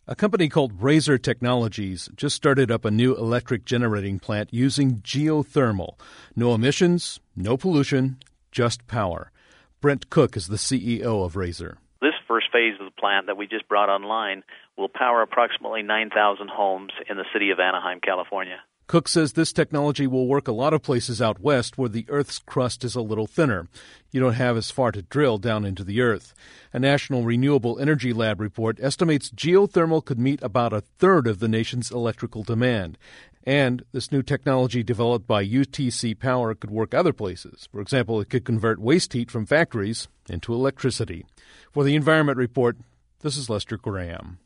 A company called Razor Technologies just started up a new electric generating plant using geothermal. No emissions, no pollution, just power. Brent Cook is the CEO of Razor. This first phase of the plant that we just brought online will power approximately 9,000 homes in the city of Anaheim, California. Cook says this technology will work a lot of places out west where the Earth's crust is a little thinner. You don't have as far to drill down into the Earth. A National Renewable Energy Lab report estimates geothermal could meet about a third of the nation's electrical demand. And this new technology developed by UTC Power could work other places. For example, it could convert waste heat from factories into electricity. For the Environment Report, this is Lester Graham.